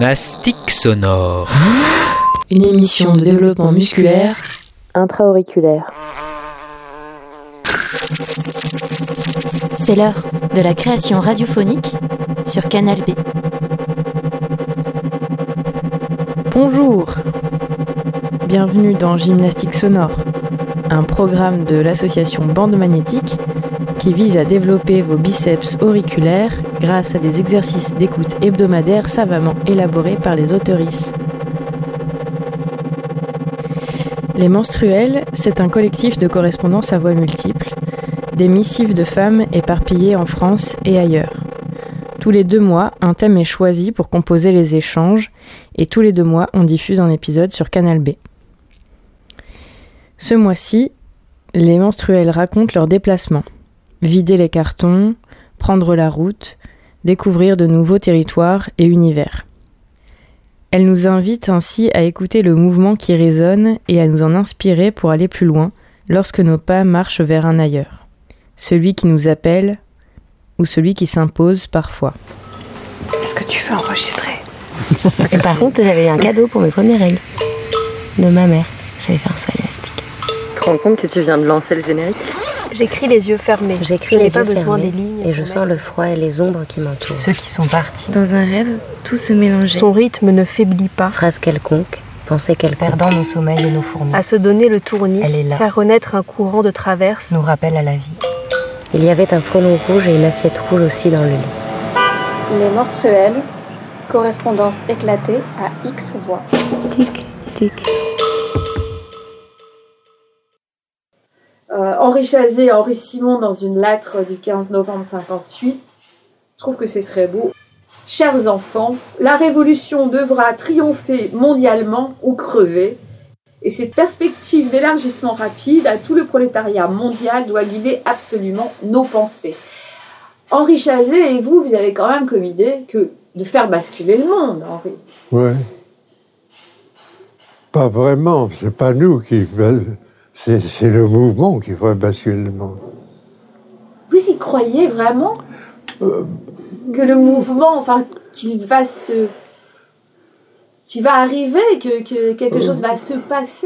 Gymnastique sonore. Une émission de développement musculaire intra-auriculaire. C'est l'heure de la création radiophonique sur Canal B. Bonjour, bienvenue dans Gymnastique sonore, un programme de l'association Bande Magnétique qui vise à développer vos biceps auriculaires grâce à des exercices d'écoute hebdomadaires savamment élaborés par les auteurices. Les Menstruels, c'est un collectif de correspondance à voix multiples, des missives de femmes éparpillées en France et ailleurs. Tous les 2 mois, un thème est choisi pour composer les échanges, et tous les 2 mois, on diffuse un épisode sur Canal B. Ce mois-ci, les Menstruels racontent leurs déplacements. Vider les cartons, prendre la route, découvrir de nouveaux territoires et univers. Elles nous invitent ainsi à écouter le mouvement qui résonne et à nous en inspirer pour aller plus loin lorsque nos pas marchent vers un ailleurs. Celui qui nous appelle ou celui qui s'impose parfois. Est-ce que tu veux enregistrer ? Et par contre, j'avais un cadeau pour mes premières règles de ma mère. J'avais fait un saut élastique. Tu te rends compte que tu viens de lancer le générique ? J'écris les yeux fermés. J'écris je les n'ai pas yeux besoin fermés des lignes. et je sens le froid et les ombres qui m'entourent. Ceux qui sont partis. Dans un rêve, tout se mélangeait. Son rythme ne faiblit pas. Phrase quelconque, pensée quelconque. Perdant nos sommeils et nos fourmis. À se donner le tournis. Elle est là. Faire renaître un courant de traverse. Nous rappelle à la vie. Il y avait un frelon rouge et une assiette rouge aussi dans le lit. Les Menstruels, correspondance éclatée à X voix. Tic, tic. Henri Chazet et Henri Simon dans une lettre du 15 novembre 58. Je trouve que c'est très beau. Chers enfants, la révolution devra triompher mondialement ou crever. Et cette perspective d'élargissement rapide à tout le prolétariat mondial doit guider absolument nos pensées. Henri Chazet et vous avez quand même comme idée que de faire basculer le monde, Henri. Oui. Pas vraiment, c'est pas nous qui... C'est le mouvement qui ferait basculer le monde. Vous y croyez vraiment que le mouvement, qu'il va arriver, que quelque chose va se passer?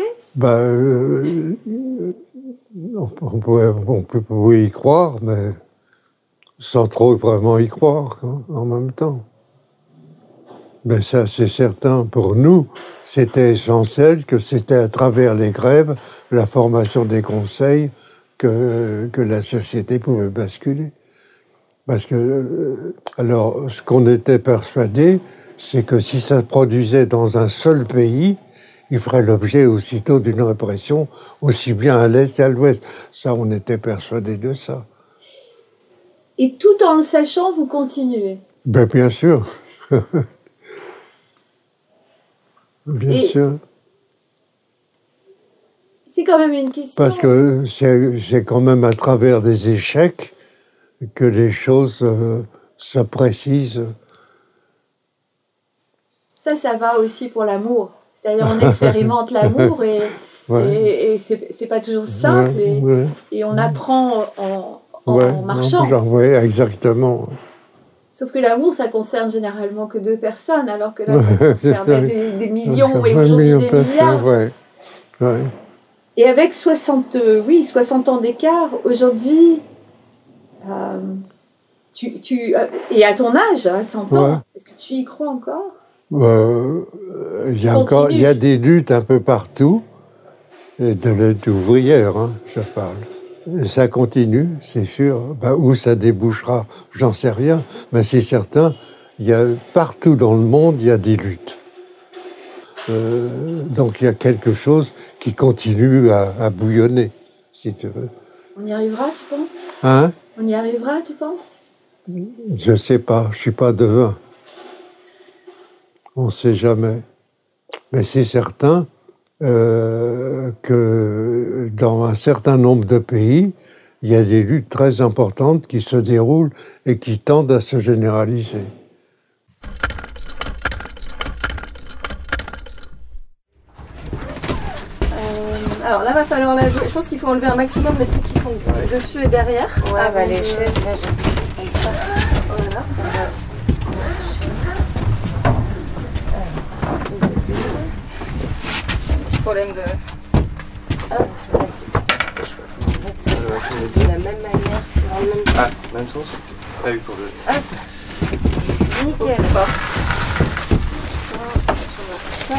On pourrait y croire, mais sans trop vraiment y croire en même temps. Mais ça, c'est certain, pour nous, c'était essentiel que c'était à travers les grèves, la formation des conseils, que la société pouvait basculer. Parce que, alors, ce qu'on était persuadé, c'est que si ça se produisait dans un seul pays, il ferait l'objet aussitôt d'une répression, aussi bien à l'Est qu'à l'Ouest. Ça, on était persuadé de ça. Et tout en le sachant, vous continuez? Bien sûr. Bien sûr. C'est quand même une question... Parce que c'est quand même à travers des échecs que les choses se précisent. Ça va aussi pour l'amour. C'est-à-dire on expérimente l'amour et c'est pas toujours simple et on apprend en marchant. Oui, exactement. Sauf que l'amour, ça concerne généralement que 2 personnes, alors que là, ça concerne des millions et aujourd'hui des milliards. Ouais. Et avec 60 ans d'écart, aujourd'hui, et à ton âge, 100 ans, est-ce que tu y crois encore? Il y a des luttes un peu partout, et de lutte ouvrière, je parle. Et ça continue, c'est sûr. Où ça débouchera, j'en sais rien. Mais c'est certain, partout dans le monde, il y a des luttes. Donc il y a quelque chose qui continue à bouillonner, si tu veux. On y arrivera, tu penses? On y arrivera, tu penses? Je sais pas, je suis pas devin. On sait jamais. Mais c'est certain que dans un certain nombre de pays, il y a des luttes très importantes qui se déroulent et qui tendent à se généraliser. Alors là, va falloir la jouer. Je pense qu'il faut enlever un maximum des trucs qui sont dessus et derrière. Ouais, les chaises, là, comme ça. Voilà. problème de... De la même manière, dans le même sens. Ah, même sens. Ah oui, pour le... Nickel. Ça.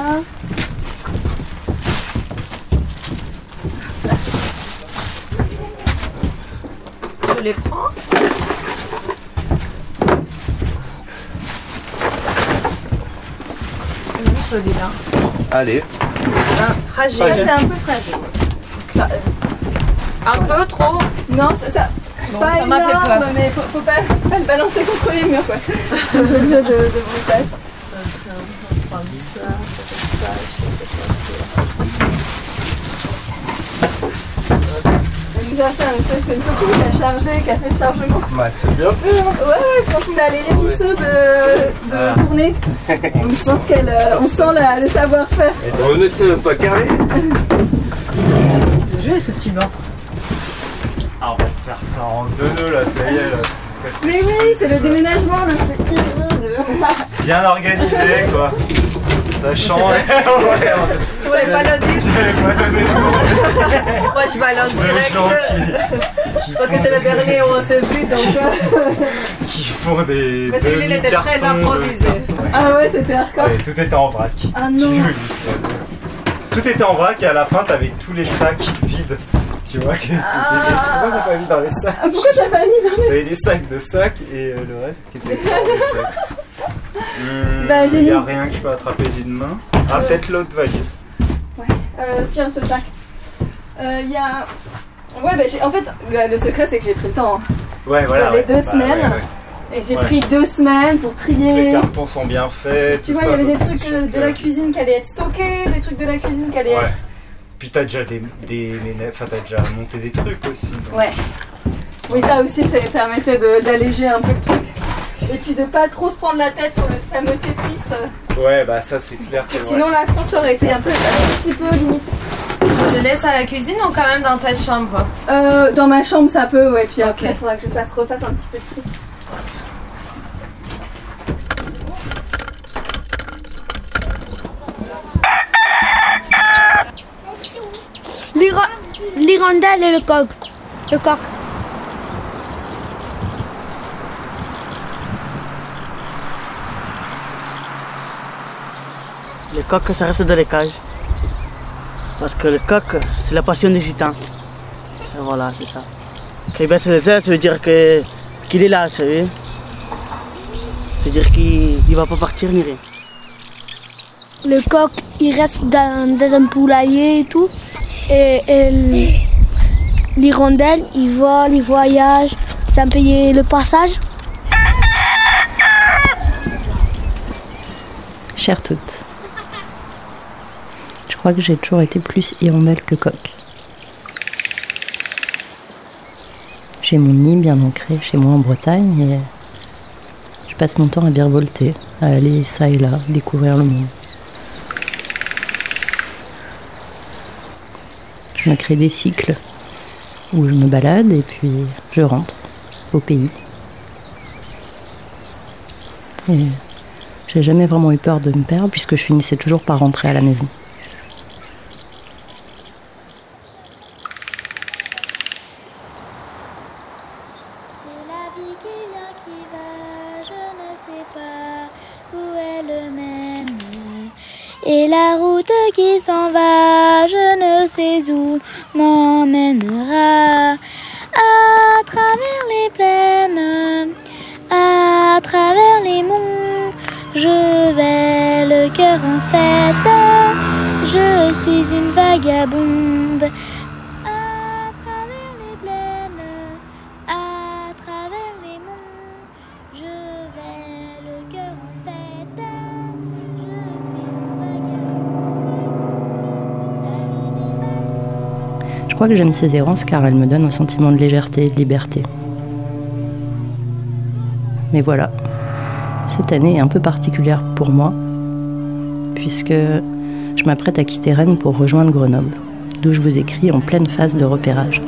Je les prends. Celui-là. Allez. Fragile. Là, c'est un peu fragile. Ça, un peu trop. Non, ça bon, pas ça m'a fait énorme, peur. mais faut pas le balancer contre les murs, quoi. de brutage. C'est une photo qui a chargé, qui a fait le chargement. Bah, c'est bien fait, hein. Ouais, quand on a les régisseuse de tournée. Donc, je pense on sent le savoir-faire. Et on ne sait même pas carré. Le jeu est ce petit banc. Ah, on va te faire ça en 2 nœuds là, ça y est là. Mais oui, c'est le déménagement le plus easy de... Bien organisé quoi. Sachant. Tu voulais pas le dire? Je vais pas donner le nom. Moi je balance direct. Parce que c'est le dernier où on s'est vu donc. Qui font des. Mais celui-là il était très improvisé. Ah ouais, c'était hardcore. Ouais, tout était en vrac. Ah non. Tout était en vrac et à la fin t'avais tous les sacs vides. Tu vois, tu disais, pourquoi t'as pas mis dans les sacs? Pourquoi t'as pas mis dans les sacs? T'avais des sacs de sacs et le reste qui était dans les sacs. Bah, j'ai il n'y a mis... rien que je peux attraper d'une main. Ah, peut-être l'autre valise. Ouais, tiens ce sac. Il y a... Ouais, bah en fait, le secret c'est que j'ai pris le temps. Ouais, voilà. J'avais 2 semaines. Et j'ai pris 2 semaines pour trier. Les cartons sont bien faits. Tu vois, il y avait des trucs de la cuisine qui allaient être stockés, des trucs de la cuisine qui allaient être... Puis t'as déjà t'as déjà monté des trucs aussi. Donc. Ouais. Oui, ça aussi, ça permettait d'alléger un peu le truc. Et puis de pas trop se prendre la tête sur le fameux Tetris. Ouais, bah ça c'est clair. Parce que sinon là, je pense que ça aurait été un petit peu limite. Je le laisse à la cuisine ou quand même dans ta chambre? Dans ma chambre, ça peut, ouais. Puis après, il faudra que je refasse un petit peu de tri. L'hirondelle et le coq. Le coq. Le coq, ça reste dans les cages. Parce que le coq, c'est la passion des gitans. Et voilà, c'est ça. Quand il baisse les ailes, ça veut dire qu'il est là, tu sais. Ça veut dire qu'il ne va pas partir ni rien. Le coq, il reste dans un poulailler et tout. Et l'hirondelle, il vole, il voyage sans payer le passage. Chères toutes, je crois que j'ai toujours été plus hirondelle que coq. J'ai mon nid bien ancré chez moi en Bretagne et je passe mon temps à virevolter, à aller ça et là, découvrir le monde. Je me crée des cycles où je me balade et puis je rentre au pays. Et j'ai jamais vraiment eu peur de me perdre puisque je finissais toujours par rentrer à la maison. Et la route qui s'en va, je ne sais où m'emmènera. À travers les plaines, à travers les monts, je vais le cœur en fête. Je suis une vagabonde. À travers les plaines, à travers les monts, je vais le cœur en fête. Je crois que j'aime ces errances car elles me donnent un sentiment de légèreté et de liberté. Mais voilà, cette année est un peu particulière pour moi, puisque je m'apprête à quitter Rennes pour rejoindre Grenoble, d'où je vous écris en pleine phase de repérage.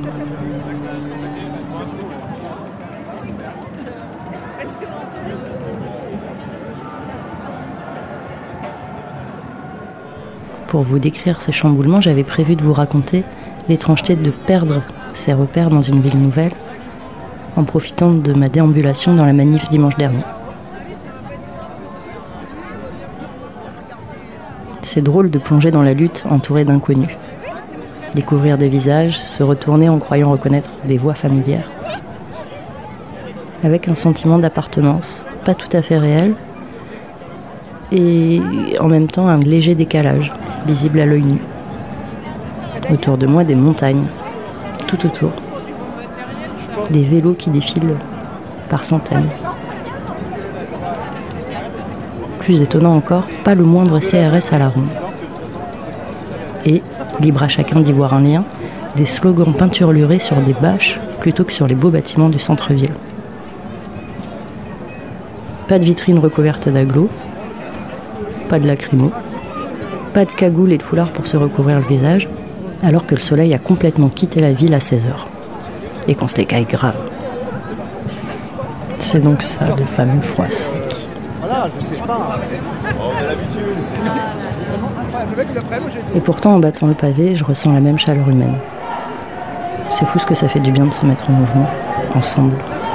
Pour vous décrire ces chamboulements, j'avais prévu de vous raconter l'étrangeté de perdre ses repères dans une ville nouvelle, en profitant de ma déambulation dans la manif dimanche dernier. C'est drôle de plonger dans la lutte entourée d'inconnus. Découvrir des visages, se retourner en croyant reconnaître des voix familières. Avec un sentiment d'appartenance, pas tout à fait réel, et en même temps un léger décalage, visible à l'œil nu. Autour de moi, des montagnes, tout autour. Des vélos qui défilent par centaines. Plus étonnant encore, pas le moindre CRS à la ronde. Et, libre à chacun d'y voir un lien, des slogans peinturlurés sur des bâches plutôt que sur les beaux bâtiments du centre-ville. Pas de vitrine recouverte d'agglos, pas de lacrymo, pas de cagoule et de foulard pour se recouvrir le visage, alors que le soleil a complètement quitté la ville à 16h. Et qu'on se les caille grave. C'est donc ça, le fameux froid sec. Et pourtant, en battant le pavé, je ressens la même chaleur humaine. C'est fou ce que ça fait du bien de se mettre en mouvement, ensemble.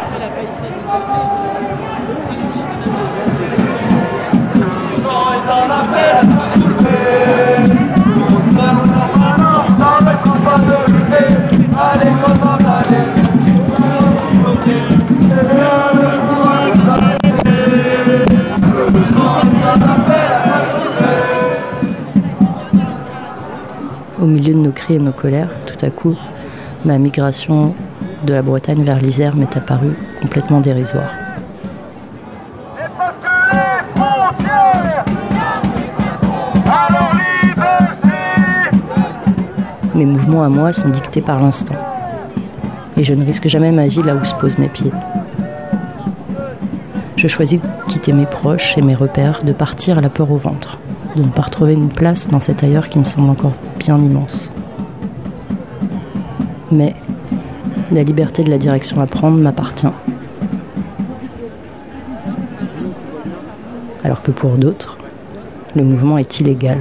Au milieu de nos cris et de nos colères, tout à coup, ma migration de la Bretagne vers l'Isère m'est apparue complètement dérisoire. Mes mouvements à moi sont dictés par l'instinct. Et je ne risque jamais ma vie là où se posent mes pieds. Je choisis de quitter mes proches et mes repères, de partir à la peur au ventre, de ne pas retrouver une place dans cet ailleurs qui me semble encore bien immense. Mais la liberté de la direction à prendre m'appartient. Alors que pour d'autres, le mouvement est illégal.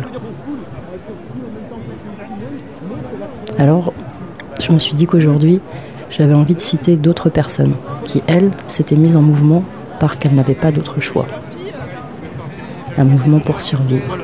Alors, je me suis dit qu'aujourd'hui, j'avais envie de citer d'autres personnes qui, elles, s'étaient mises en mouvement parce qu'elles n'avaient pas d'autre choix. Un mouvement pour survivre.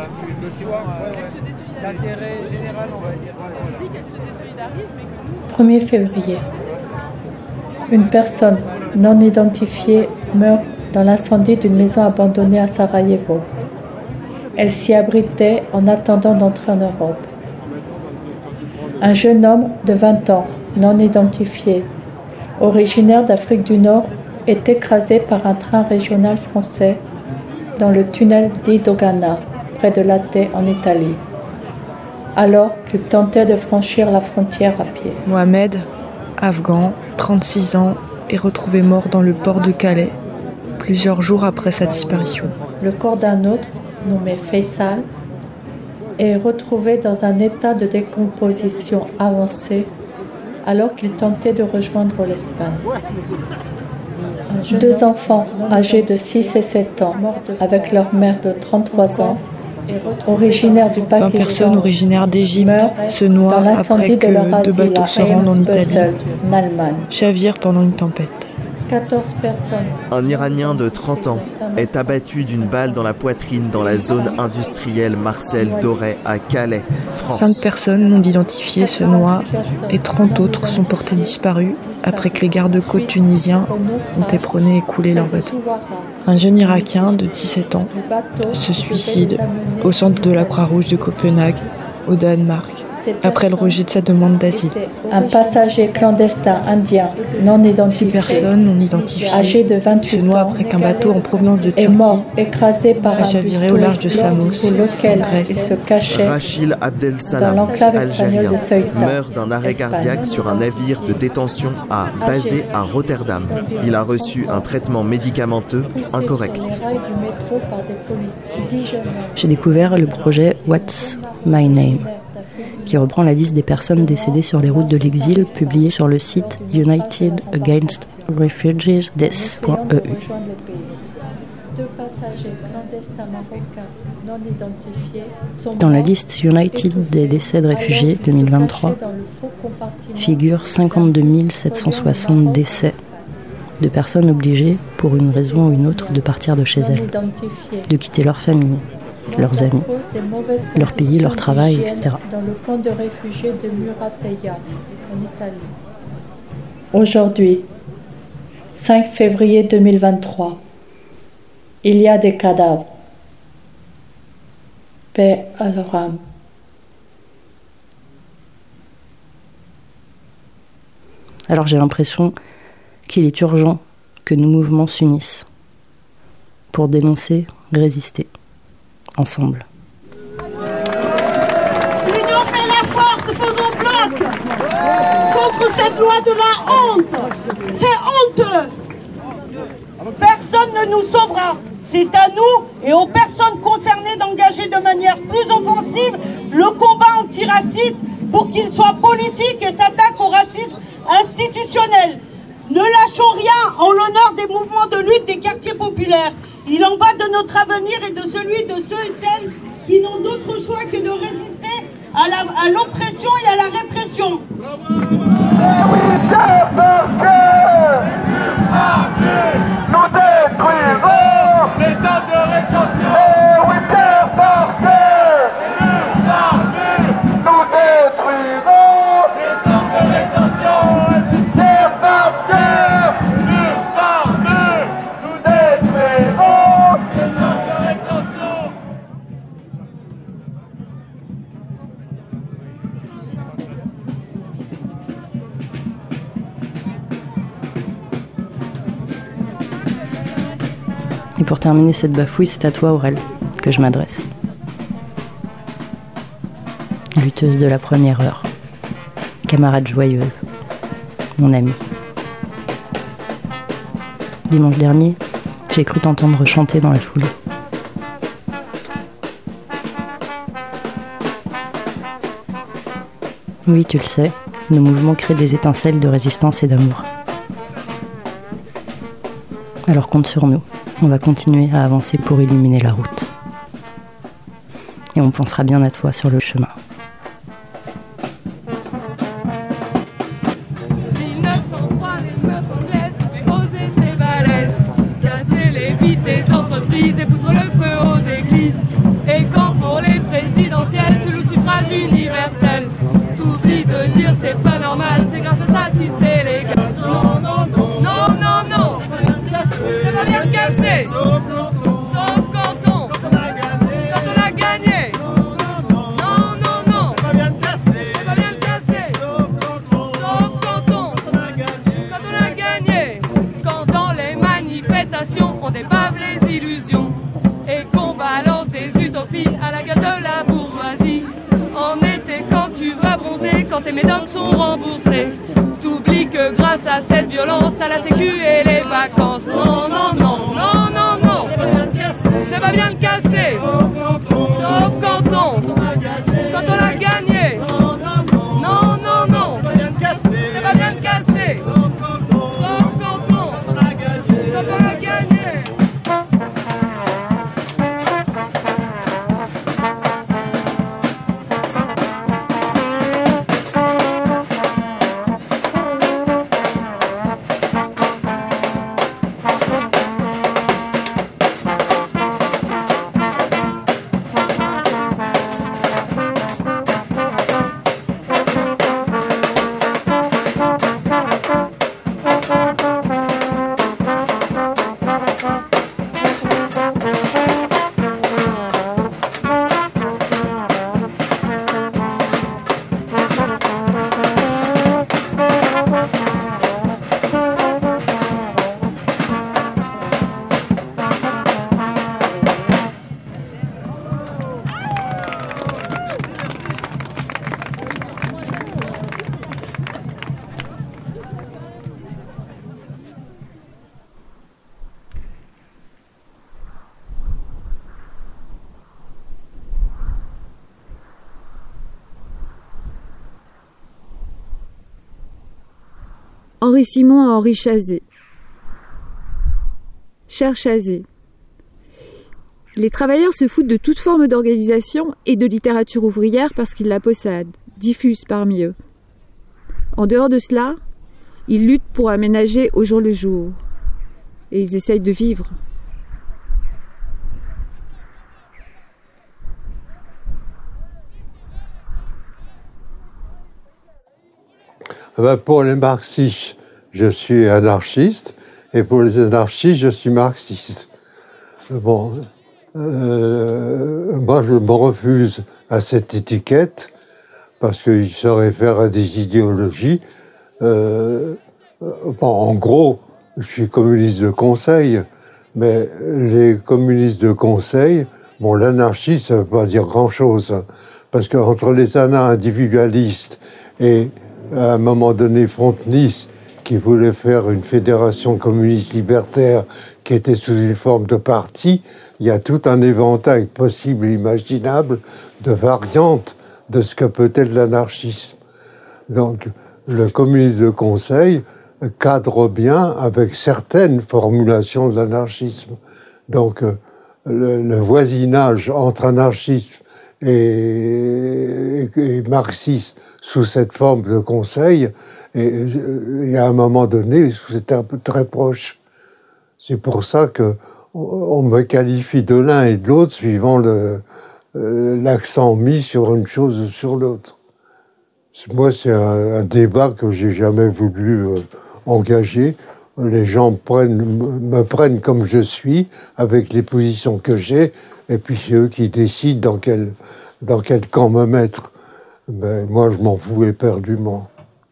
1er février. Une personne non identifiée meurt dans l'incendie d'une maison abandonnée à Sarajevo. Elle s'y abritait en attendant d'entrer en Europe. Un jeune homme de 20 ans, non identifié, originaire d'Afrique du Nord, est écrasé par un train régional français dans le tunnel di Dogana, près de Latte en Italie, alors qu'il tentait de franchir la frontière à pied. Mohamed, afghan, 36 ans, est retrouvé mort dans le port de Calais, plusieurs jours après sa disparition. Le corps d'un autre, nommé Faisal, est retrouvé dans un état de décomposition avancée alors qu'il tentait de rejoindre l'Espagne. 2 enfants âgés de 6 et 7 ans, avec leur mère de 33 ans, originaire du Pakistan. 20 personnes originaires d'Égypte se noient après que 2 bateaux se rendent en Italie, chavirent pendant une tempête. 14 personnes. Un Iranien de 30 ans est abattu d'une balle dans la poitrine dans la zone industrielle Marcel Doré à Calais, France. 5 personnes non identifiées se noient et 30 autres sont portées disparues après que les gardes-côtes tunisiens ont éperonné et coulé leur bateau. Un jeune Irakien de 17 ans se suicide au centre de la Croix-Rouge de Copenhague, au Danemark, après le rejet de sa demande d'asile. Un passager clandestin indien non identifié, 6 personnes non identifiées, âgé de 28 se noient ans, après qu'un bateau en provenance de est Turquie mort écrasé par a chaviré au large de Samos, sous lequel en Grèce. il se cachait Rachil dans Abdel-Salam, l'enclave espagnole algérien, de Ceuta, meurt d'un arrêt cardiaque sur un navire de détention basé à Rotterdam. Il a reçu un traitement médicamenteux incorrect. J'ai découvert le projet What's My Name, qui reprend la liste des personnes décédées sur les routes de l'exil, publiée sur le site United Against Refugees Death.eu. destin marocain non identifié sont Dans la liste United des décès de réfugiés 2023 figurent 52 760 décès de personnes obligées, pour une raison ou une autre, de partir de chez elles, de quitter leur famille, leurs amis, leur pays, leur travail, etc. Dans le camp de réfugiés de Murateia, en Italie. Aujourd'hui, 5 février 2023, il y a des cadavres. Paix à leur âme. Alors j'ai l'impression qu'il est urgent que nos mouvements s'unissent pour dénoncer, résister, ensemble. L'union fait la force, faisons bloc contre cette loi de la honte. C'est honteux. Personne ne nous sauvera. C'est à nous et aux personnes concernées d'engager de manière plus offensive le combat antiraciste pour qu'il soit politique et s'attaque au racisme institutionnel. Ne lâchons rien en l'honneur des mouvements de lutte des quartiers populaires. Il en va de notre avenir et de celui de ceux et celles qui n'ont d'autre choix que de résister à l'oppression et à la répression. Nous détruirons les centres de rétention. Et oui, terre par terre. Nous détruirons les centres de rétention. Terre par terre. Mur par mur. Nous détruirons les centres de rétention. Et pour terminer cette bafouille, c'est à toi, Aurel, que je m'adresse. Lutteuse de la première heure, camarade joyeuse, mon amie. Dimanche dernier, j'ai cru t'entendre chanter dans la foule. Oui, tu le sais, nos mouvements créent des étincelles de résistance et d'amour. Alors compte sur nous. On va continuer à avancer pour illuminer la route. Et on pensera bien à toi sur le chemin. 1903, les meufs anglaises fait oser ses balaises, casser les vitres des entreprises et foutre le feu aux églises. Et quand pour les présidentielles, tu loues le suffrage universel, t'oublies de dire c'est pas normal, c'est grâce à ça si c'est légal. Non, non, non, non, non, non, c'est pas bien de casser. Sauf quand on a gagné. Non, non, non, c'est pas bien de casser. Sauf quand on a gagné. Quand dans les manifestations on débave les illusions et qu'on balance des utopies à la gueule de la bourgeoisie. En été quand tu vas bronzer, quand tes médocs sont remboursés, t'oublies que grâce à cette violence, t'as la sécu et les vacances. Non, non, non, non, non, non, c'est pas bien de casser. Sauf quand on a gagné. Non, non, non, c'est pas bien de casser. Sauf quand on a gagné. Henri Simon à Henri Chazé. Cher Chazé, Les travailleurs se foutent de toute forme d'organisation et de littérature ouvrière parce qu'ils la possèdent, diffusent parmi eux. En dehors de cela, ils luttent pour aménager au jour le jour. Et ils essayent de vivre. Pour les marxistes, je suis anarchiste, et pour les anarchistes, je suis marxiste. Bon, moi, je me refuse à cette étiquette, parce qu'il se réfère à des idéologies. En gros, je suis communiste de conseil, mais les communistes de conseil, bon, l'anarchie, ça ne veut pas dire grand-chose, hein, parce qu'entre les anards individualistes et, à un moment donné, Frontenis, qui voulait faire une fédération communiste libertaire qui était sous une forme de parti, il y a tout un éventail possible et imaginable de variantes de ce que peut être l'anarchisme. Donc, le communisme de conseil cadre bien avec certaines formulations de l'anarchisme. Donc, le voisinage entre anarchisme et marxiste sous cette forme de conseil, et à un moment donné, c'était un peu très proche. C'est pour ça que on me qualifie de l'un et de l'autre suivant l'accent mis sur une chose ou sur l'autre. Moi, c'est un débat que j'ai jamais voulu engager. Les gens me prennent comme je suis, avec les positions que j'ai, et puis c'est eux qui décident dans quel camp me mettre. Ben, moi, je m'en fous éperdument.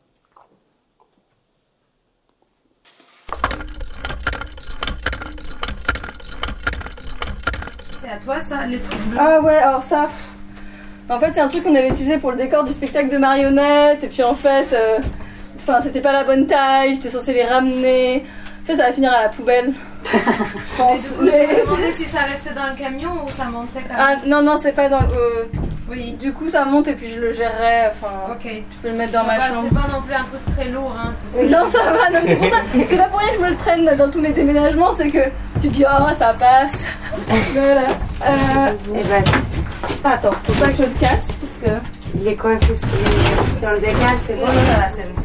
C'est à toi ça, les trucs bleus? Ah ouais, alors ça... En fait, c'est un truc qu'on avait utilisé pour le décor du spectacle de marionnettes, et puis en fait... c'était pas la bonne taille, j'étais censée les ramener... En fait, ça va finir à la poubelle. Je pense. Du coup, je me demandais si ça restait dans le camion ou ça montait quand même. Ah non, c'est pas dans le... Oui, du coup ça monte et puis je le gérerai, ok. Tu peux le mettre dans ma chambre. C'est pas non plus un truc très lourd, hein, tu sais. Non, ça va, non, c'est pour ça, c'est pas pour rien que je me le traîne dans tous mes déménagements, c'est que tu dis, oh, ça passe. Voilà. Attends, faut pas que je le casse, parce que... Il est coincé si on le décale, c'est bon. Ça va, c'est bon.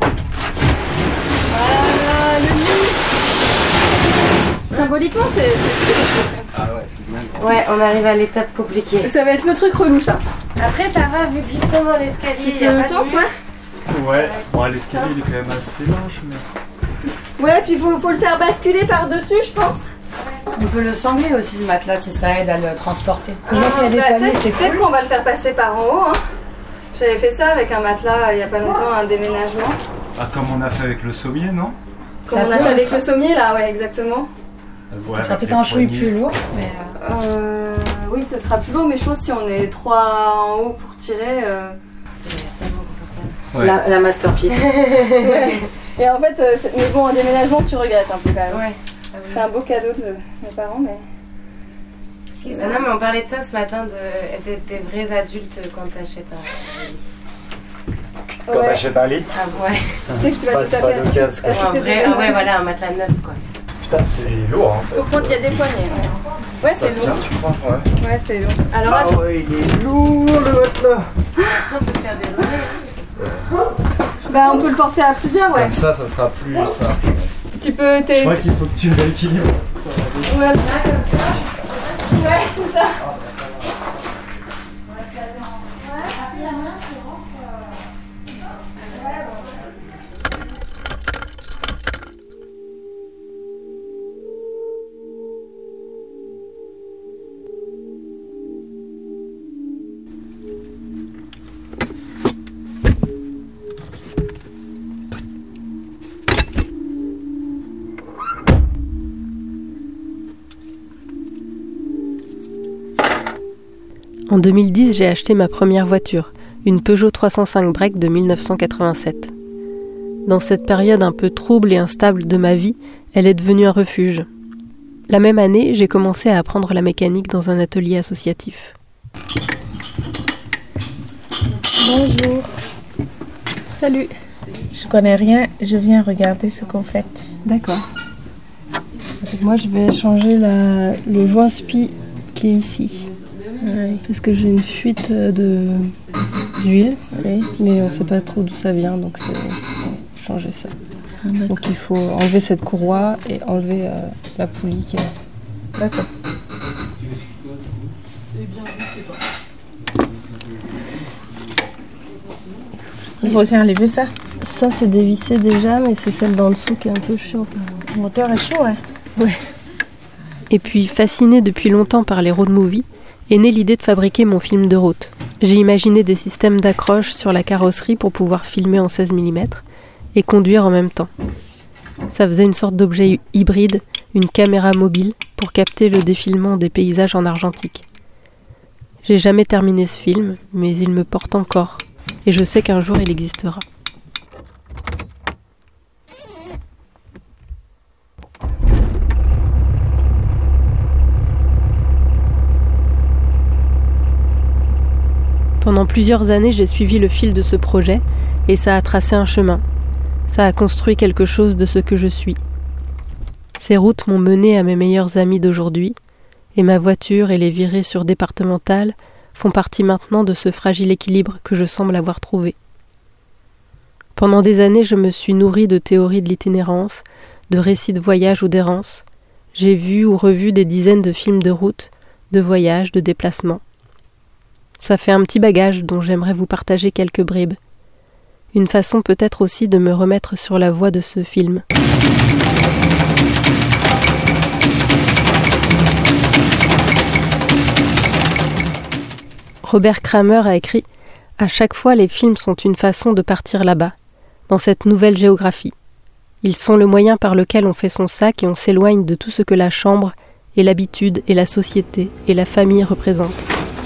Voilà, le lit. Symboliquement, c'est... Ah ouais, c'est bien. Ouais, on arrive à l'étape compliquée. Ça va être le truc relou, ça. Après, ça va, vu justement l'escalier. Tu peux le temps, ouais. Ouais, bon, l'escalier il est quand même assez large, mais... Ouais, puis faut le faire basculer par-dessus, je pense. On peut le sangler aussi, le matelas, si ça aide à le transporter. Je vois qu'il y a des paliers, c'est peut-être qu'on va le faire passer par en haut. Hein. J'avais fait ça avec un matelas il y a pas longtemps, un déménagement. Ah, comme on a fait avec le sommier, non? Comme on a fait avec le sommier, là, ouais, exactement. Ouais, ça sera peut-être un chouï plus lourd, mais... Oui, ce sera plus lourd, mais je pense que si on est 3 en haut pour tirer... Ouais. La masterpiece. Ouais. Et en fait, mais bon, un déménagement, tu regrettes un peu quand même. Ouais. C'est un beau cadeau de mes parents, mais... Non, mais on parlait de ça ce matin, d'être des vrais adultes quand t'achètes un lit. Quand t'achètes un lit? Ah ouais. Tu sais que tu vas tout à fait... d'occasion, quoi. Un vrai, ouais, voilà, un matelas neuf, quoi. Putain, c'est lourd, en fait. Faut prendre qu'il y a des poignées. Ouais, c'est lourd. Tiens, tu crois? Ouais. Ouais, c'est lourd. Alors, ah ouais, il est lourd, le matelas. On peut se faire des relais. Bah, on peut le porter à plusieurs, ouais. Comme ça sera plus simple. Tu peux... Je crois qu'il faut que tu rééquilibres. Ouais, là, comme ça. Ouais, c'est ça. En 2010, j'ai acheté ma première voiture, une Peugeot 305 Break de 1987. Dans cette période un peu trouble et instable de ma vie, elle est devenue un refuge. La même année, j'ai commencé à apprendre la mécanique dans un atelier associatif. Bonjour. Salut. Je connais rien, je viens regarder ce qu'on fait. D'accord. Moi, je vais changer le joint SPI bloqué ici. Ouais. Parce que j'ai une fuite d'huile, mais on ne sait pas trop d'où ça vient, donc c'est changer ça. Donc il faut enlever cette courroie et enlever la poulie qui est là. D'accord. Il faut aussi enlever ça. Ça c'est dévissé déjà, mais c'est celle d'en dessous qui est un peu chiante. Le moteur est chaud, ouais. Ouais. Et puis, fascinée depuis longtemps par les road movies, est née l'idée de fabriquer mon film de route. J'ai imaginé des systèmes d'accroche sur la carrosserie pour pouvoir filmer en 16 mm et conduire en même temps. Ça faisait une sorte d'objet hybride, une caméra mobile pour capter le défilement des paysages en argentique. J'ai jamais terminé ce film, mais il me porte encore, et je sais qu'un jour il existera. Pendant plusieurs années, j'ai suivi le fil de ce projet et ça a tracé un chemin. Ça a construit quelque chose de ce que je suis. Ces routes m'ont mené à mes meilleurs amis d'aujourd'hui et ma voiture et les virées sur départementales font partie maintenant de ce fragile équilibre que je semble avoir trouvé. Pendant des années, je me suis nourrie de théories de l'itinérance, de récits de voyage ou d'errance. J'ai vu ou revu des dizaines de films de route, de voyages, de déplacements. Ça fait un petit bagage dont j'aimerais vous partager quelques bribes. Une façon peut-être aussi de me remettre sur la voie de ce film. Robert Kramer a écrit « À chaque fois, les films sont une façon de partir là-bas, dans cette nouvelle géographie. Ils sont le moyen par lequel on fait son sac et on s'éloigne de tout ce que la chambre et l'habitude et la société et la famille représentent. »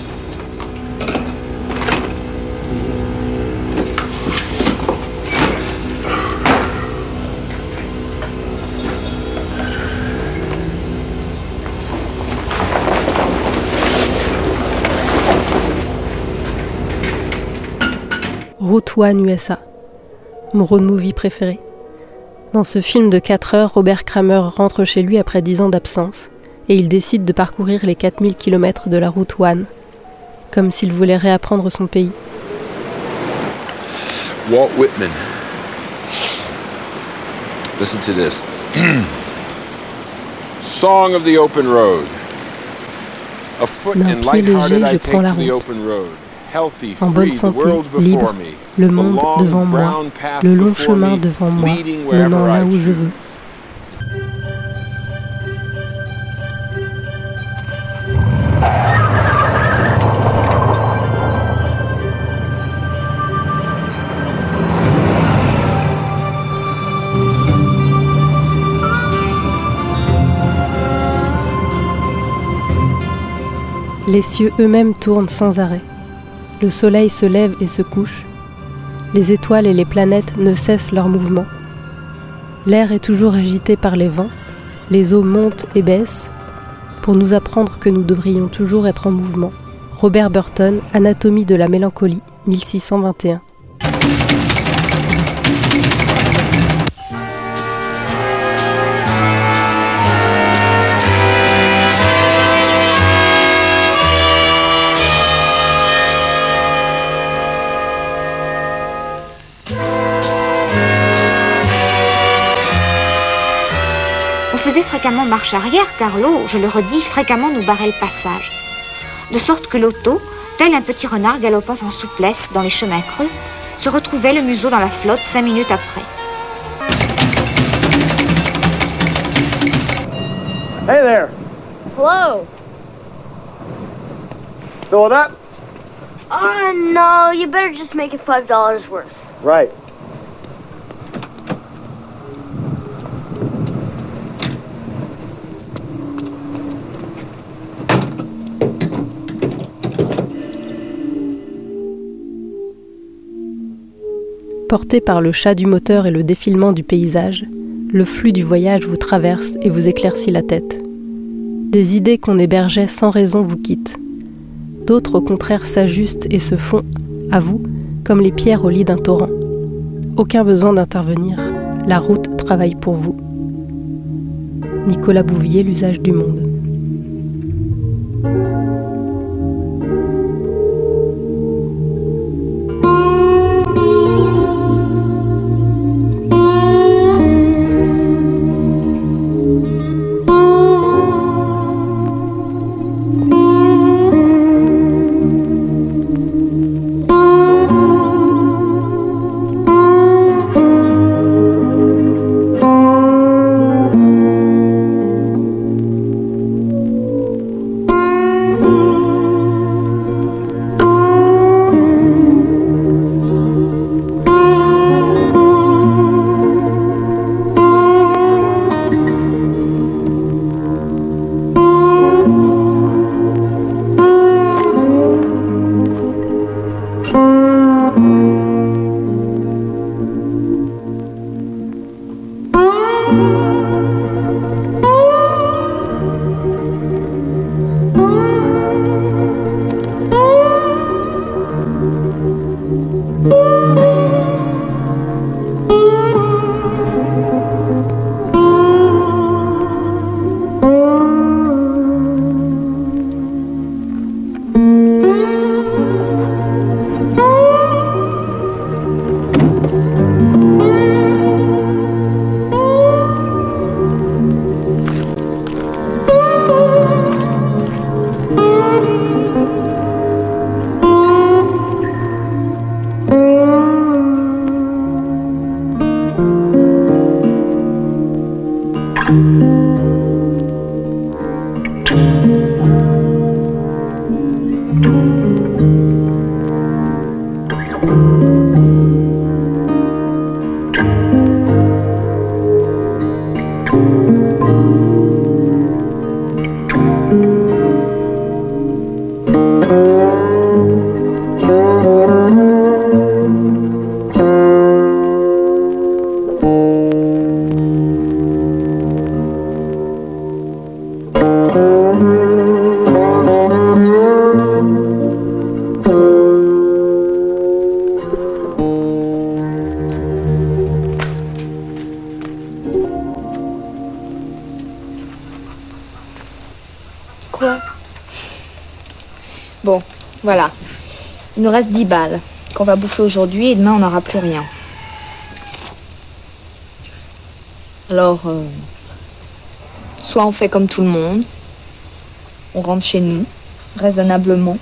Route One USA, mon road movie préféré. Dans ce film de 4 heures, Robert Kramer rentre chez lui après 10 ans d'absence et il décide de parcourir les 4000 km de la route One, comme s'il voulait réapprendre son pays. Walt Whitman. Listen to this. Song of the open road. A foot and lighthearted I take to the open road. En bonne santé, libre, le monde devant moi, le long chemin devant moi, menant là où je veux. Les cieux eux-mêmes tournent sans arrêt. Le soleil se lève et se couche. Les étoiles et les planètes ne cessent leur mouvement. L'air est toujours agité par les vents, les eaux montent et baissent, pour nous apprendre que nous devrions toujours être en mouvement. Robert Burton, Anatomie de la mélancolie, 1621. On faisait fréquemment marche arrière car l'eau, je le redis, fréquemment nous barrait le passage. De sorte que l'auto, tel un petit renard galopant en souplesse dans les chemins creux, se retrouvait le museau dans la flotte 5 minutes après. Hey there. Hello. Fill it up? Oh, no, you better just make it $5 worth. Right. Porté par le chat du moteur et le défilement du paysage, le flux du voyage vous traverse et vous éclaircit la tête. Des idées qu'on hébergeait sans raison vous quittent. D'autres au contraire s'ajustent et se font, à vous, comme les pierres au lit d'un torrent. Aucun besoin d'intervenir, la route travaille pour vous. Nicolas Bouvier, L'usage du monde. Bon, voilà. Il nous reste 10 balles qu'on va bouffer aujourd'hui et demain on n'aura plus rien. Alors, soit on fait comme tout le monde, on rentre chez nous, raisonnablement.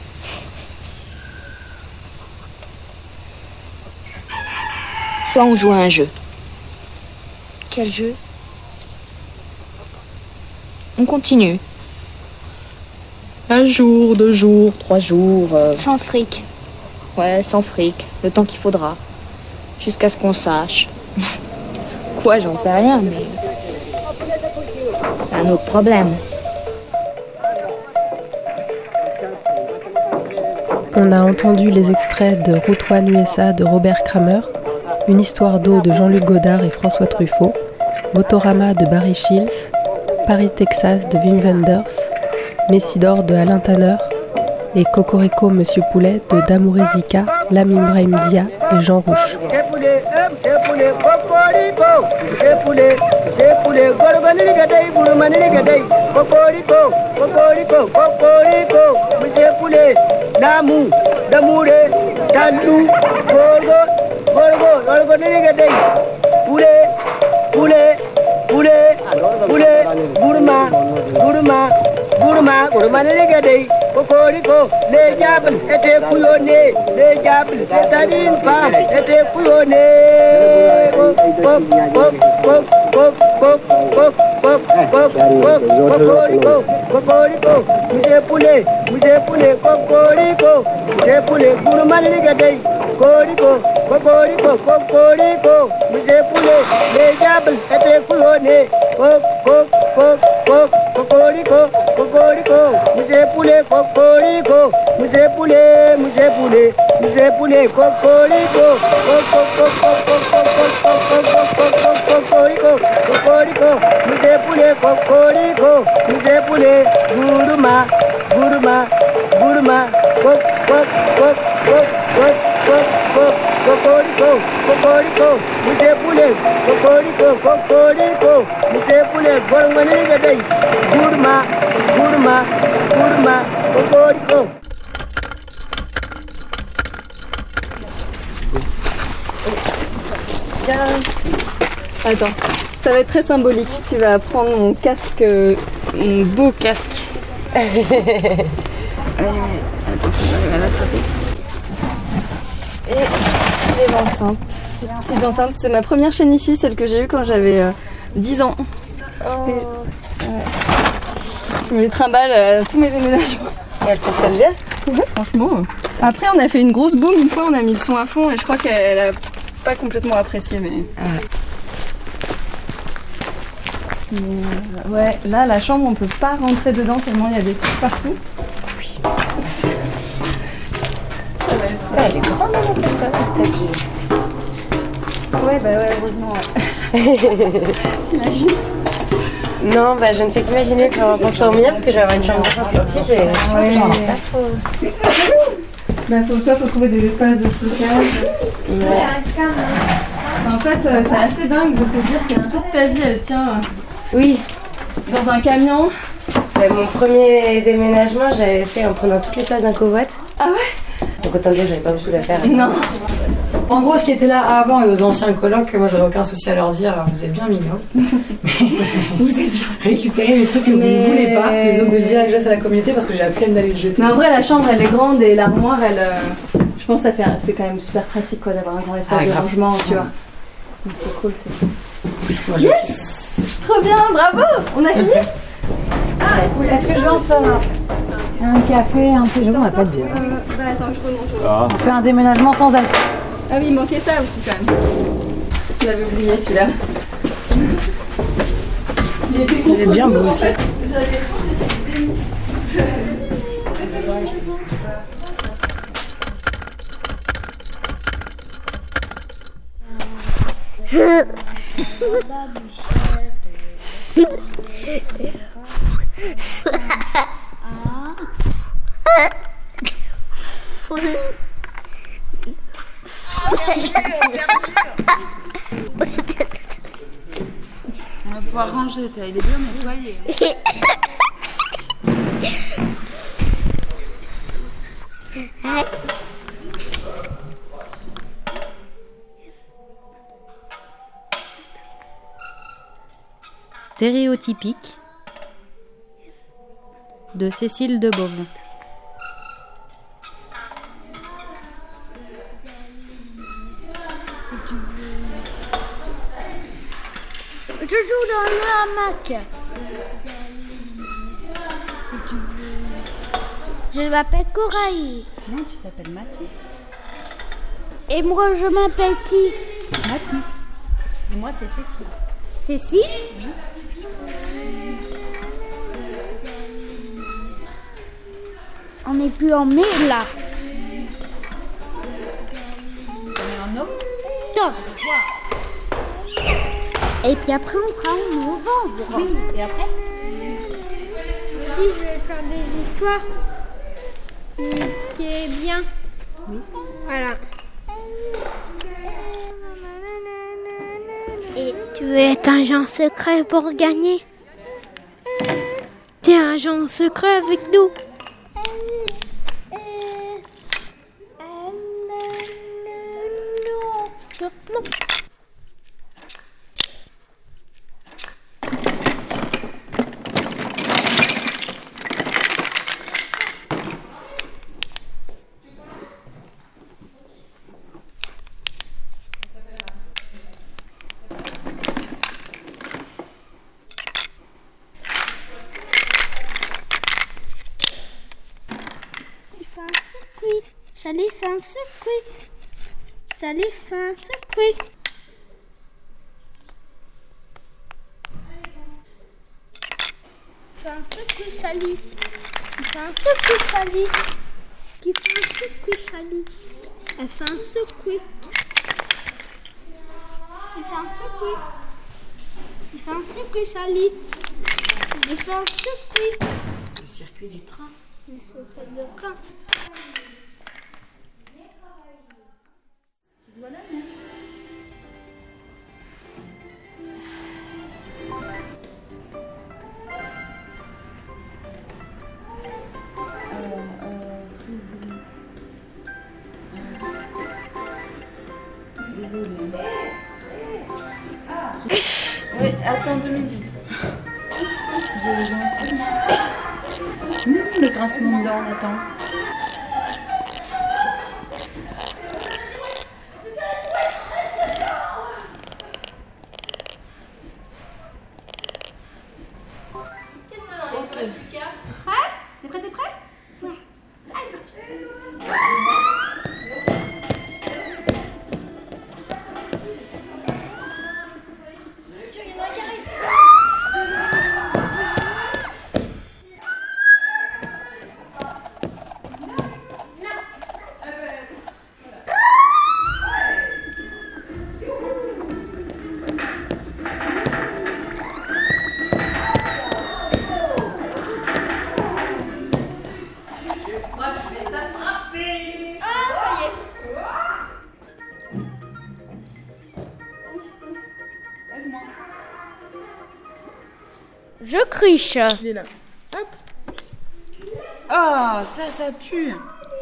Soit on joue à un jeu. Quel jeu? On continue. 1 jour, 2 jours, 3 jours. Sans fric. Ouais, sans fric. Le temps qu'il faudra. Jusqu'à ce qu'on sache. Quoi, j'en sais rien, mais... c'est un autre problème. On a entendu les extraits de Route 1 USA de Robert Kramer, Une histoire d'eau de Jean-Luc Godard et François Truffaut, Motorama de Barry Shields, Paris, Texas de Wim Wenders, Messidor de Alain Tanner et Cocorico Monsieur Poulet de Damouri Zika, Lamine Brahim Dia et Jean Rouche. Gourma Negadei, Cocorico, les diables étaient couillonnés, les diables, c'est-à-dire une femme, étaient couillonnés. Cocorico, Monsieur Poulet, Cocorico, Monsieur Poulet, Gourma Negadei, Cocorico, Monsieur Poulet, les diables étaient couillonnés, Cocorico, Monsieur Poulet, Cocorico, Monsieur Poulet, Cocorico, Cocorico, Monsieur Poulet, Cocorico, Monsieur Poulet, Gourma, Attends, ça va être très symbolique. Tu vas prendre mon casque, mon beau casque. Allez, attends, si j'arrive à l'attraper. Et les enceintes. Les petites enceintes, c'est ma première chaîne hi-fi, celle que j'ai eue quand j'avais 10 ans. Je me les trimballe à tous mes déménagements. Et elle fonctionne bien? Ouais, franchement. Après, on a fait une grosse boom une fois, on a mis le son à fond et je crois qu'elle a pas complètement apprécié, mais. Ouais, là, la chambre, on peut pas rentrer dedans tellement il y a des trucs partout. Oui. Elle est grande en plus, ça, Ouais, bah ouais, heureusement. Ouais. T'imagines? Non, bah je ne fais qu'imaginer pour s'endormir parce que je vais avoir une chambre plus petite et ouais, pas trop. Bah faut trouver des espaces de stockage. Ouais. En fait, c'est assez dingue de te dire que toute ta vie elle tient oui dans un camion. Mon premier déménagement, j'avais fait en prenant toutes les places d'un covoit. Ah ouais? Donc autant dire que j'avais pas beaucoup d'affaires. Non. En gros, ce qui était là avant et aux anciens colocs, moi j'aurais aucun souci à leur dire, vous êtes bien mignons. Vous êtes déjà récupéré les trucs que vous ne voulez pas, plutôt que de dire que je laisse à la communauté parce que j'ai la flemme d'aller le jeter. Mais en vrai, la chambre elle est grande et l'armoire je pense que c'est quand même super pratique quoi, d'avoir un grand espace de rangement, tu vois. Donc c'est cool, c'est cool. Yes! Trop bien, bravo! On a fini? Est-ce que je lance un café, un thé? On n'a pas de bière. Bah attends, je remonte. On fait un déménagement sans alcool. Ah oui, il manquait ça aussi quand même. Je l'avais oublié celui-là. Il est bien beau aussi. On va pouvoir ranger, il est bien nettoyé. Stéréotypique de Cécile de Beaume. Je joue dans le hamac. Je m'appelle Coralie. Non, tu t'appelles Mathis. Et moi, je m'appelle qui? Mathis. Et moi, c'est Cécile. Cécile? Oui. On n'est plus en mai, là. On est en octobre. Et puis après, on fera en novembre. Oui, et après? Si, je vais faire des histoires qui est bien. Oui. Voilà. Et tu veux être un agent secret pour gagner? T'es un agent secret avec nous. Non. J'allais faire un circuit. J'allais faire un circuit. Fait un circuit, Charlie. Il fait un circuit, Charlie. Qui fait un circuit, Charlie. Elle fait un circuit. Il fait un circuit. Il fait un circuit, Charlie. Il fait un circuit. Le circuit du train. Le circuit du train. désolée. Oui, attends 2 minutes. Le grincement de dents, on attend. Ok. Prêt? T'es prêt? Ouais. Allez, c'est parti. Attention, il y en a un qui arrive. Je criche. Il est là. Hop. Oh, ça pue.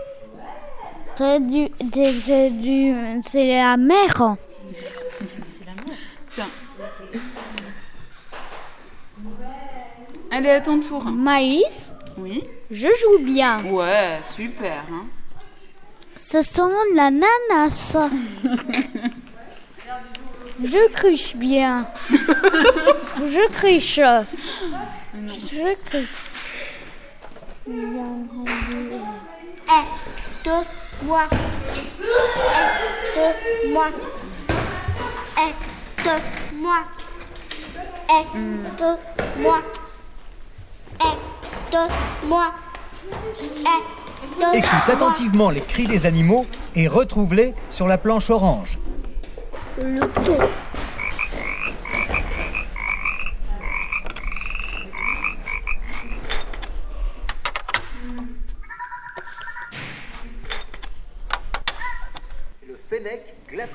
C'est la mer. C'est la mer. Tiens. Allez, à ton tour. Maïs. Oui. Je joue bien. Ouais, super. Hein. Ce sont l'ananas. Je criche bien. Je criche. Je criche. Aide-moi. Aide-moi. Aide-moi. Aide-moi. Aide-moi. Écoute attentivement les cris des animaux et retrouve-les sur la planche orange. Le tout. Le fennec glapit.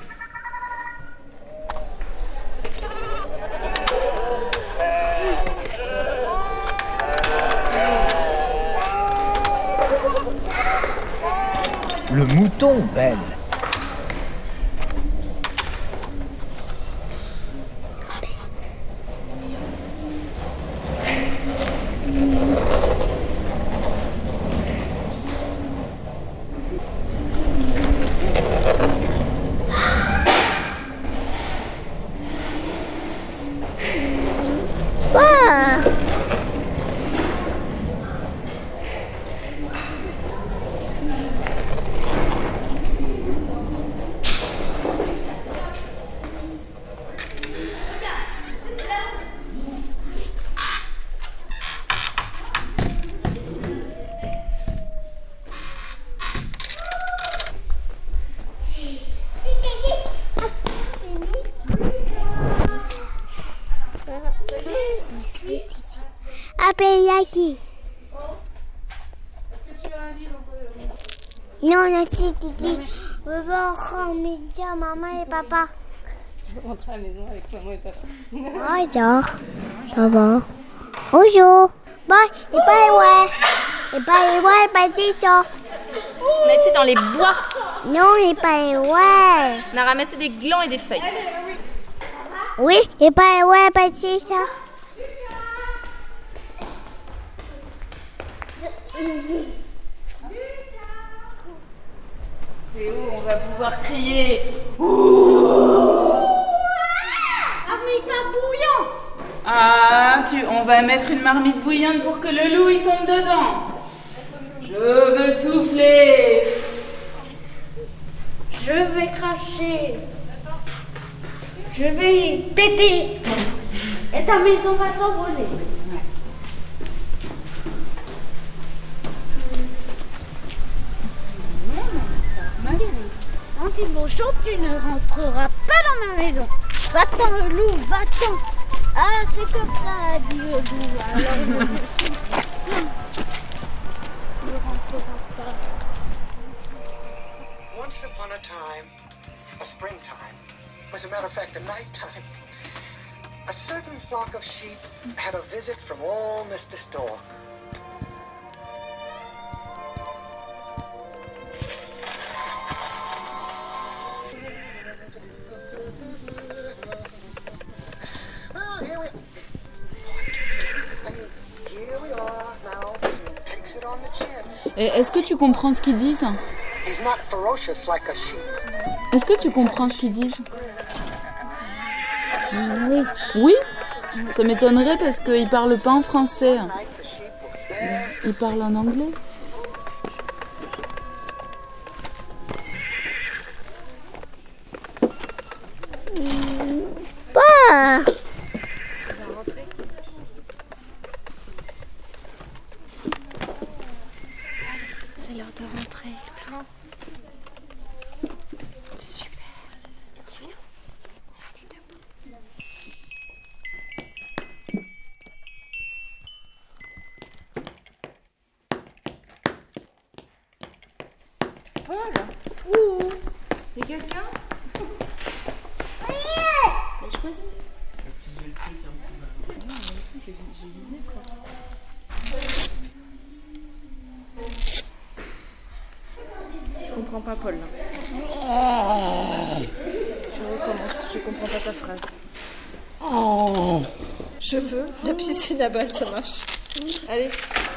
Le mouton belle. Appelle-Yaki. Non, on a dit Titi. Je veux dire maman et papa. Je vais rentrer à la maison avec maman et papa. Bonjour. Ça va? Bonjour. Bye. Et bye, ouais. Et bye, ouais, pas dit ça. On a été dans les bois. Non, et pas ouais. On a ramassé des glands et des feuilles. Oui, et pas ouais, pas dit ça. Théo, on va pouvoir crier. Marmite bouillante. Ah, on va mettre une marmite bouillante pour que le loup il tombe dedans. Je veux souffler. Je vais cracher. Je vais péter. Et ta maison va s'envoler. Anti-Bonchon, tu ne rentreras pas dans ma maison. Va-t'en, le loup, va-t'en. Ah, c'est comme ça, dit le loup. Alors, il ne rentrera pas. Once upon a time, a springtime, as a matter of fact, a nighttime, a certain flock of sheep had a visit from old Mr. Stork. Et est-ce que tu comprends ce qu'ils disent? He's not ferocious like a sheep. Est-ce que tu comprends ce qu'ils disent? Oui. Oui? Ça m'étonnerait parce qu'ils parlent pas en français. Ils parlent en anglais. Bah. C'est l'heure de rentrer. C'est super. Tu viens? Allez, debout. Paul? Ouh! Y'a quelqu'un? Choisis. Je comprends pas, Paul. Là. Je recommence, je comprends pas ta phrase. Je veux la piscine à balles, ça marche. Allez.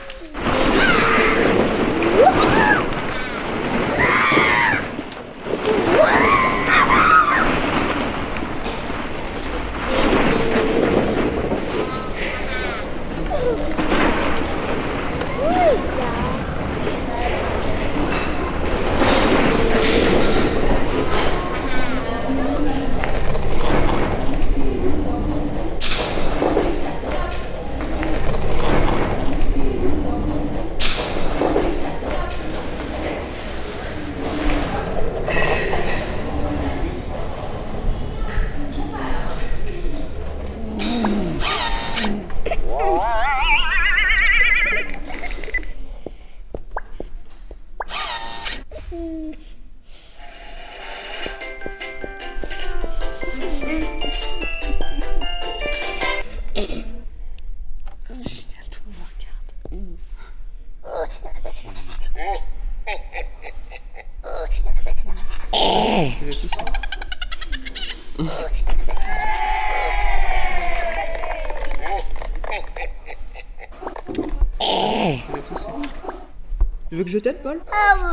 Tu veux que je t'aide, Paul?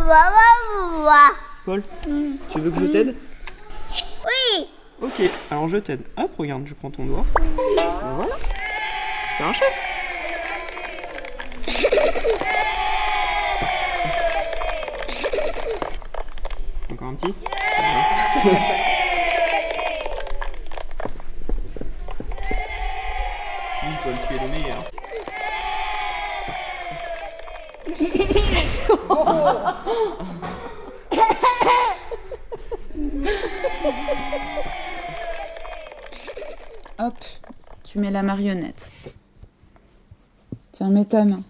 Paul, tu veux que je t'aide? Oui. Ok, alors je t'aide. Hop, regarde, je prends ton doigt. Voilà. T'es un chef. Encore un petit. Voilà. Oui, Paul, tu es le meilleur. Hop, tu mets la marionnette. Tiens, mets ta main.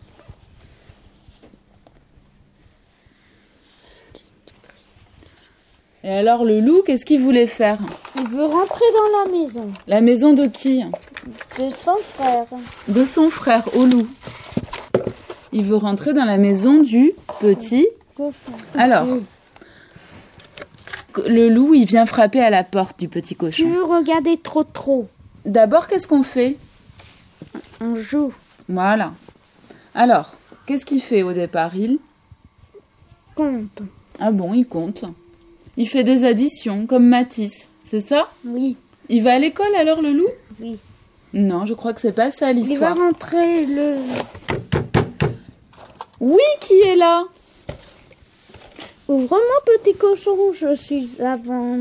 Et alors, le loup, qu'est-ce qu'il voulait faire? Il veut rentrer dans la maison. La maison de qui? De son frère. De son frère, au loup. Il veut rentrer dans la maison du petit. Alors, le loup, il vient frapper à la porte du petit cochon. Tu veux regarder trop. D'abord, qu'est-ce qu'on fait? On joue. Voilà. Alors, qu'est-ce qu'il fait au départ? Il compte. Ah bon, il compte. Il fait des additions, comme Matisse. C'est ça? Oui. Il va à l'école alors, le loup? Oui. Non, je crois que c'est pas ça l'histoire. Il va rentrer le... Oui, qui est là? Ouvre-moi, petit cochon, je suis un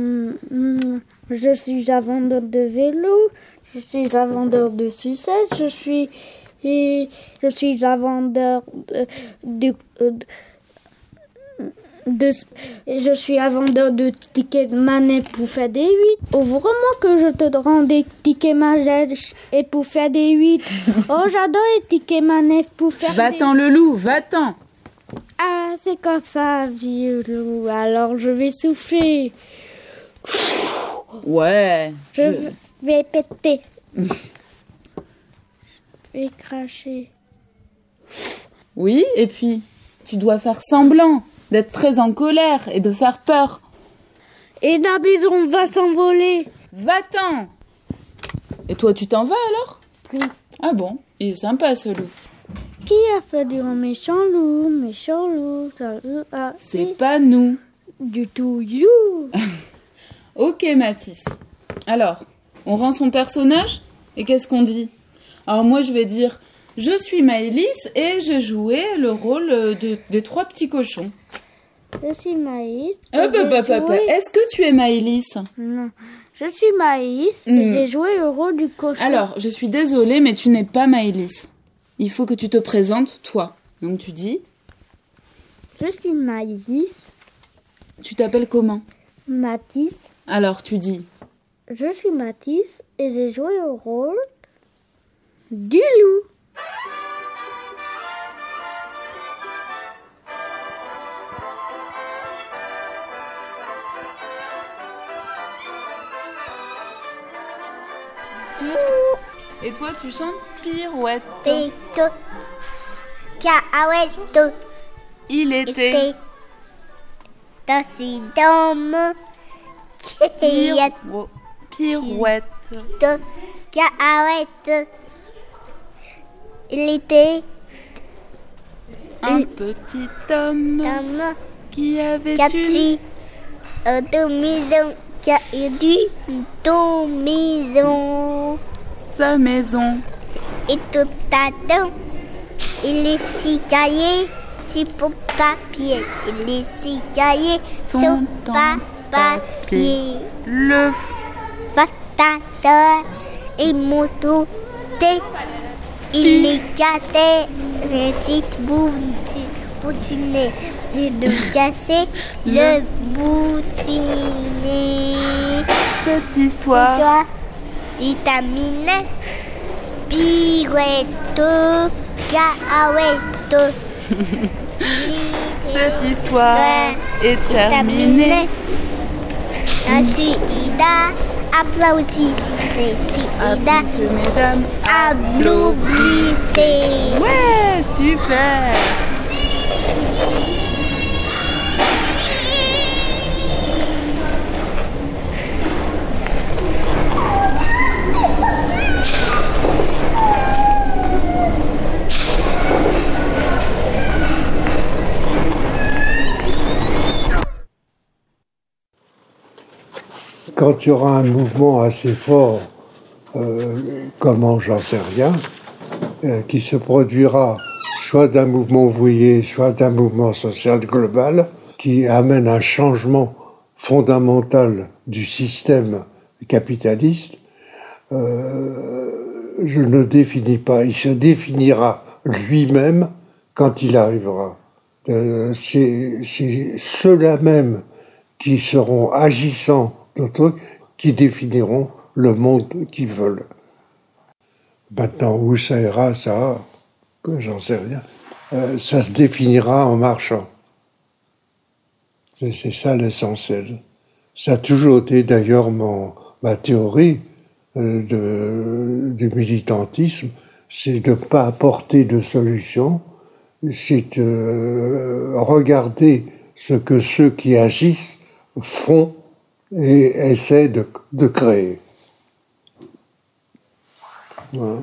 vendeur de vélo, je suis un vendeur de sucettes, je suis un vendeur je suis un vendeur de tickets de manège pour faire des 8. Ouvre-moi que je te rends des tickets manège et pour faire des 8. Oh, j'adore les tickets manège pour faire Va-t'en, le loup, va-t'en. Ah, c'est comme ça, vieux loup. Alors, je vais souffler. Ouais. Je vais péter. Je vais cracher. Oui, et puis, tu dois faire semblant d'être très en colère et de faire peur. Et la maison va s'envoler. Va-t'en. Et toi, tu t'en vas alors? Oui. Ah bon, il est sympa ce loup. Qui a fait du méchant loup, C'est pas nous. Du tout, you. Ok, Mathis. Alors, on rend son personnage et qu'est-ce qu'on dit? Alors moi, je vais dire, je suis Maëlys et j'ai joué le rôle des 3 petits cochons. Je suis Maïs. Est-ce que tu es Maëlys? Non. Je suis Maïs et j'ai joué le rôle du cochon. Alors, je suis désolée, mais tu n'es pas Maëlys. Il faut que tu te présentes, toi. Donc tu dis... Je suis Maïs. Tu t'appelles comment? Mathis. Alors, tu dis... Je suis Mathis et j'ai joué le rôle du loup. Et toi, tu chantes pirouette. Pito. Cacahuète. Il était dans une dame pirouette. Cacahuète. Il était un petit homme qui avait deux maisons. Qui a eu deux maisons. Sa maison. Et tout à l'heure, il est si cahier, c'est pour papier. Il est si cahier, son papier. Le fatateur et moto. Il est cassé, récite boutiné. Et de casser le boutiné. Cette histoire vitamine pirouette cacahuète. Cette histoire est terminée. Je suis Ida, applaudissez. Applaudissez, mesdames, applaudissez. Ouais, super. Quand il y aura un mouvement assez fort, comment j'en sais rien, qui se produira soit d'un mouvement ouvrier, soit d'un mouvement social global, qui amène un changement fondamental du système capitaliste, je ne le définis pas. Il se définira lui-même quand il arrivera. C'est ceux-là même qui seront agissants d'autres qui définiront le monde qu'ils veulent. Maintenant, où ça ira, ça, j'en sais rien. Ça se définira en marchant. C'est ça l'essentiel. Ça a toujours été d'ailleurs ma théorie du militantisme, c'est de ne pas apporter de solution, c'est de regarder ce que ceux qui agissent font et essaient de créer. Voilà.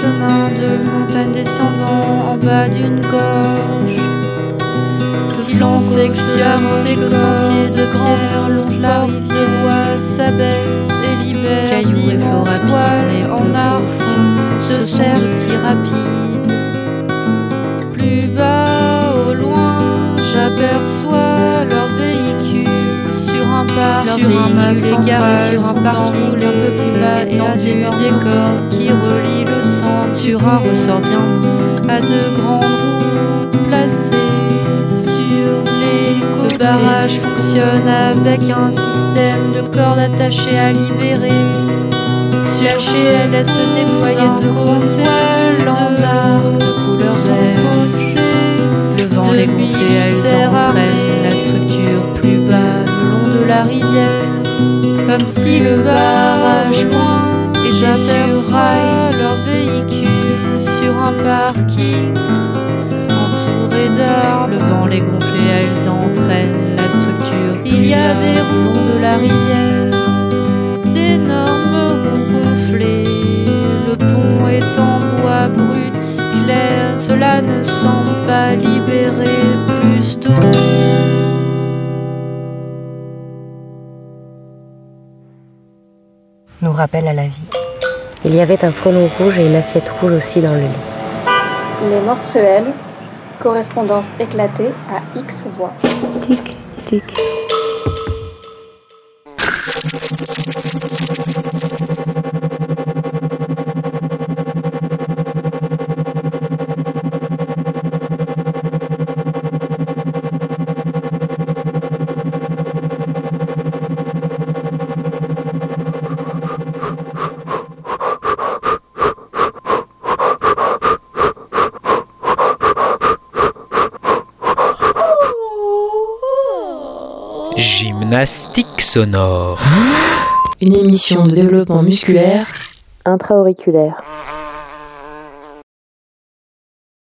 chemin de montagne descendant en bas d'une gorge. Si l'on sectionne le sentier de pierre, longe la rivière, s'abaisse et libère cailloux et flots rapides, en arc se serre petit rapide. Plus bas au loin, j'aperçois leur véhicule sur un parc, sur un mât égaré sur un parking un peu plus bas étendu des cordes qui relient le centre sur un ressort bien mis à de grands roues placés sur les côtés. Le barrage fonctionne avec un système de cordes attachées à libérer. Lâchée, elle laisse se déployer de côté en arc de couleur verte. Le vent les gonfle, elles entraînent la structure plus bas le long de la rivière. Comme si le barrage point était sur rail, leur véhicule sur un parking entouré d'arbres. Le vent les gonfle, elles entraînent la structure. Il y a des roues de la rivière, d'énormes roues gonflées. Le pont est en bois brut, clair. Cela ne semble pas libérer plus d'eau. Nous rappelle à la vie. Il y avait un frelon rouge et une assiette rouge aussi dans le lit. Les menstruels, correspondance éclatée à X voix. Tic, tic. Gymnastique sonore. Une émission de développement musculaire intra-auriculaire.